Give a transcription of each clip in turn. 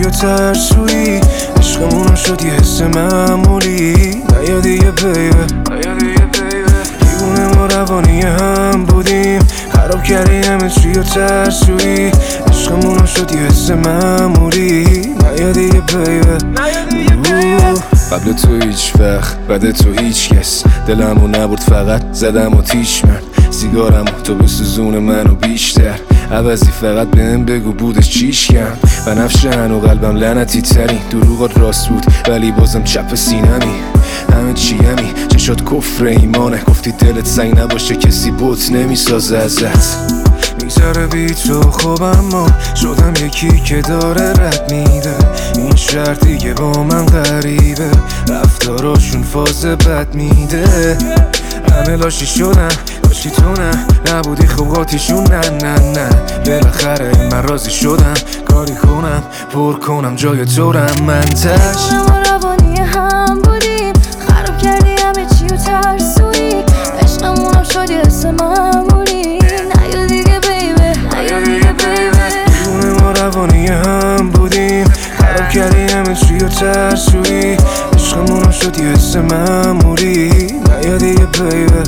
و ترسویی، عشقمونو شد یه حس معمولی. نیا دیگه بیبه، دیوونه ما روانی هم بودیم، خراب کردی همه چی و ترسویی، عشقمونو شد یه حس معمولی. نیا دیگه بیبه. قبل تو هیچ وقت، بعد تو هیچ کس، دلمو نبرد فقط زدم و تیش من. سیگارمو تو بسوزون منو بیشتر، عوضی فقط بهم بگو بودش چیش کم. بنفش هنو قلبم لعنتی ترین، دروغات راست بود ولی بازم چپ سینمی. همه چیمی چشات کفر ایمانه، گفتی دلت سنگ نباشه کسی بوت نمیسازه ازت. میگذره بی تو خوب اما شدم یکی که داره رد میده. این شهر دیگه با من غریبه، رفتاراشون فاز بد میده. همه لاشی شدن، لاشی تو نبودی خوب قاطیشون. نه بالاخره من راضی شدم، کاری کنم پر کنم جای تو رم منتش. ما روانی هم بودیم، خراب کردی همه چی و ترسویی، عشقمونم شد یه حس معمولی. نیا دیگه بیبه، دیوونه ما روانی هم بودیم، خراب کردی همه چی و ترسویی، عشقمونم شد یه حس معمولی. نیا دیگه بیبه.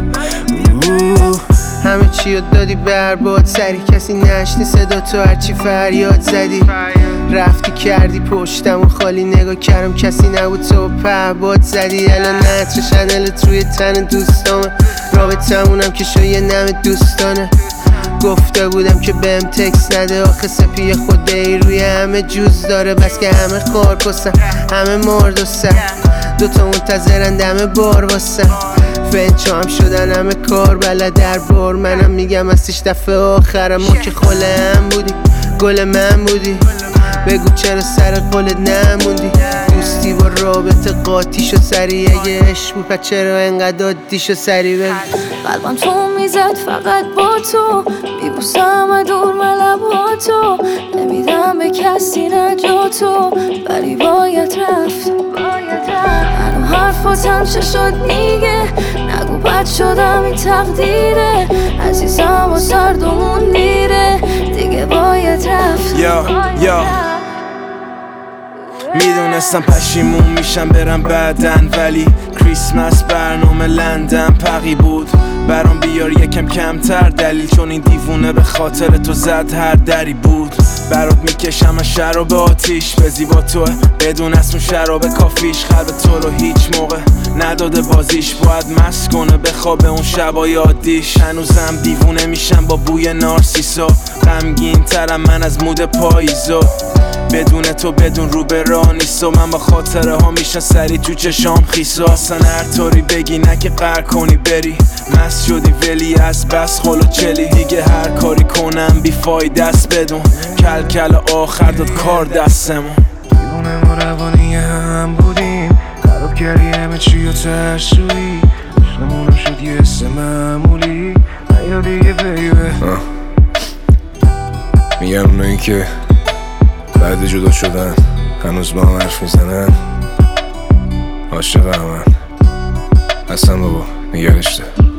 همه چی رو دادی برباد، سری کسی نشنی صدا تو هرچی فریاد زدی. رفتی کردی پشتم و خالی نگاه کردم کسی نبود تو پهباد زدی. الان نتر شنلت روی تن دوستامه، رابطمونم که شایه نم دوستانه. گفته بودم که بهم تکس نده، آخه سپی خوده ای روی همه جوز داره. بس که همه خار پستن، همه مرد و سر، دوتا منتظرن دم بار واسن. فنچا هم شدن همه کار بلد در بار، منم میگم هستیش دفعه آخرم. ما که خله هم بودی، گل من بودی، بگو چرا سر قولت نموندی. دوستی با رابطه قاطی شو سری، اگه عشق بود پس چرا انقدر عادی شو سری. بگو قلبم تو میزد فقط با تو، میبوسم دور من لباتو، نمیدم به کسی نجاتو، ولی باید رفت. هنو حرفاتم چه شد میگه، نگو بد شدم این تقدیره، عزیزم و سردمون میره، دیگه باید رفت. میدونستم پشیمون میشم برم بعدن، ولی کریسمس برنامه لندن پقی بود. برام بیار یکم کمتر دلیل، چون این دیوونه به خاطر تو زد هر دری بود. برات میکشم از شراب آتیش، به زیبا توه بدون اسم شراب کافیش. قلب تو رو هیچ موقع نداده بازیش، باید مست کنه بخوابه اون شبای عادیش. هنوزم دیوونه میشم با بوی نارسیسا، غمگین ترم من از مود پاییزا. بدون تو بدون رو به راه نیست و من با خاطره ها میشن سری تو چشام خیسا. اصلا هر طوری بگی نه که قهر کنی بری، مست شدی ولی از بس خلو چلی. دیگه هر کاری کنم بی فایده است بدون، کل آخر داد کار دستمون. دیوونه ما روانی هم بودیم، خراب کردی همه چی و ترسویی، عشقمونم شد یه حس معمولی. نیا دیگه بیبه. میگم اونایی که بعد جدا شدن هنوز با هم حرف میزنن، عاشق همن. اصلا بابا نگرشته.